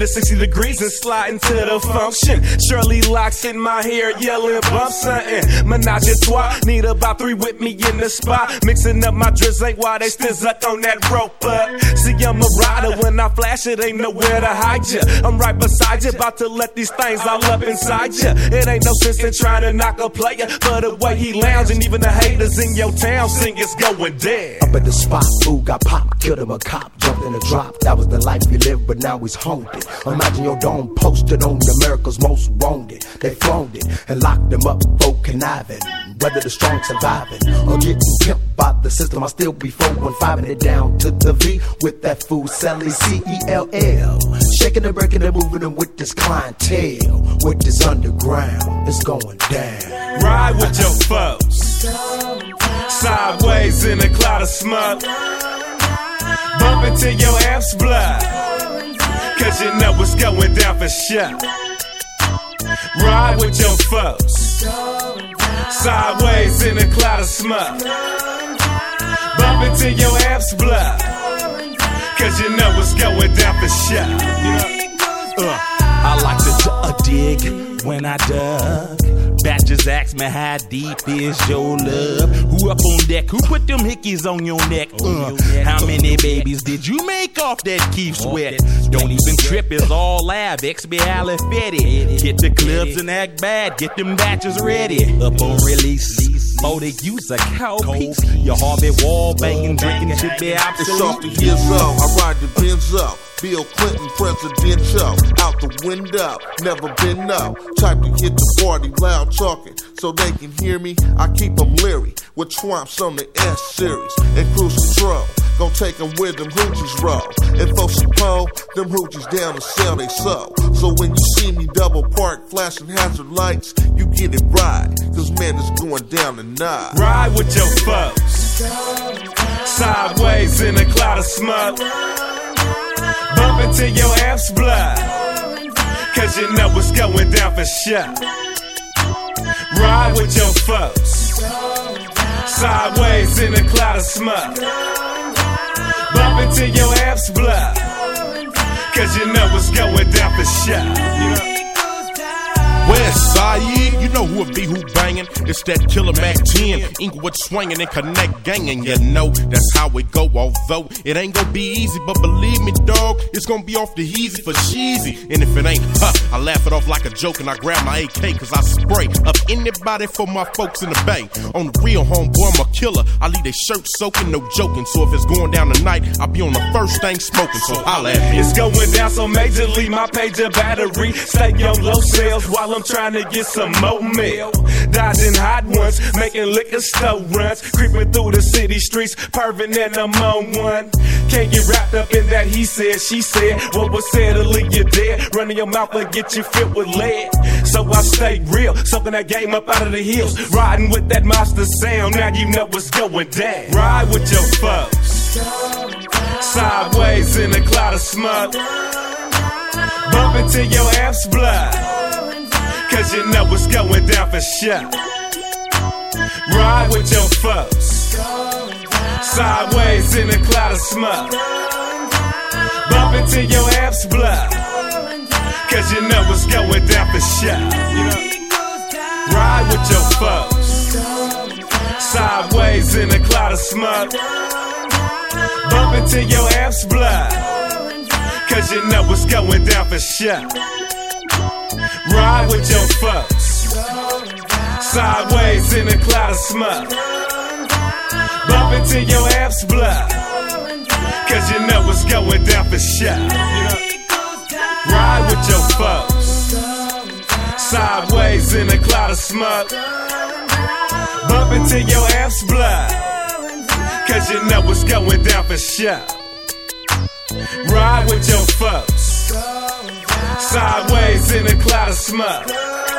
360 degrees and slide into the function. Shirley locks in my hair, yelling bump something. Menage a trois, need about 3 with me in the spot. Mixing up my dress ain't why they still up on that rope. But see, I'm a rider, when I flash it ain't nowhere to hide ya. I'm right beside you, about to let these things all up inside ya. It ain't no sense in trying to knock a player, but the way he lounging, even the haters in your town sing it's going dead. Up at the spot, fool got popped, killed him a cop, jumped in a drop. That was the life he lived, but now he's haunted. Imagine your dome posted on America's Most Wanted. They flown it and locked him up for conniving. Whether the strong surviving or getting pimped by the system, I still be 415 it down to the V with that fool selling CELL. Shaking and breaking and moving them with this clientele, with this underground. It's going down. Ride with your folks, sideways in a cloud of smoke. Bump until your amps blood, cause you know what's going down for sure. Ride with your folks, sideways in a cloud of smoke. Bump until your amps blood, cause you know what's going down for sure. I like to dig when I dug. Batches ask me how deep is your love. Who up on deck? Who put them hickeys on your neck? How many babies did you make off that Keith Sweat? Don't even trip, it's all lab. XB Alifetti. Get the clubs and act bad. Get them batches ready. Up on release. Oh, they use a cow piece. Your Harvey Wall banging, drinking should be absolute. It's off the years up. I ride the Benz up. Bill Clinton presidential, out the window, never been up. Type to hit the party loud talking, so they can hear me. I keep them leery, with Twomps on the S-series, and cruise control. Gon' take them where them hoochies roll. And folks pull them hoochies down to sell they soul. So when you see me double park, flashing hazard lights, you get it right, cause man, it's going down tonight. Ride with your folks, sideways in a cloud of smoke. Bump until your amps blood, cause you know what's going down for sure. Ride with your folks, sideways in a cloud of smoke. Bump until your amps blood, cause you know what's going down for sure. West Side, you know who it be, who bangin'. It's that Killer Mac 10, Inglewood swingin' and Connect gangin'. You know that's how it go, although it ain't gon' be easy. But believe me, dog, it's gon' be off the easy for cheesy. And if it ain't, I laugh it off like a joke and I grab my AK, cause I spray up anybody for my folks in the Bay. On the real, homeboy, I'm a killer. I leave they shirts soaking, no joking. So if it's going down tonight, I'll be on the first thing smoking. So holla at me. It's going down so majorly, my pager battery stay on low sales while I'm trying to get some more mail. Dodging hot ones, making liquor store runs, creeping through the city streets, perving and I'm on one. Can't get wrapped up in that he said, she said. What was said to leave you dead, running your mouth and get you filled with lead. So I stay real, soaking that game up out of the hills, riding with that monster sound. Now you know what's going down. Ride with your folks, sideways in a cloud of smoke. Bump until your amps blood, cause you know what's going down for sure. Ride with your folks, sideways in a cloud of smoke. Bump until your amps blood, cause you know what's going down for sure. Ride with your folks, sideways in a cloud of smoke. Bump until your amps blood, cause you know what's going down for sure. Ride with your folks, sideways in a cloud of smoke. Bump until your amps blood, cause you know what's going down for sure. Ride with your folks, sideways in a cloud of smoke. Bump until your amps blood, cause you know what's going down for sure. Ride with your folks, sideways in a cloud of smoke.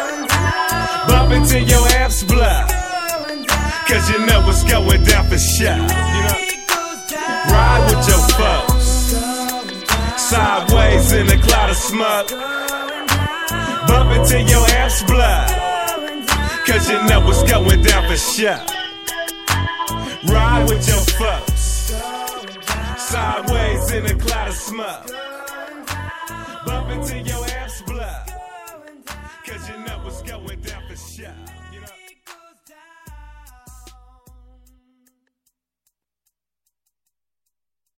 Bump until your amps blood, cause you know what's going down for sure. Ride with your folks, sideways in a cloud of smoke. Bump until your amps blood, cause you know what's going down for sure. Ride with your folks, sideways in a cloud of smoke. Bump into your abs blood. Cause you know what's going down for sure.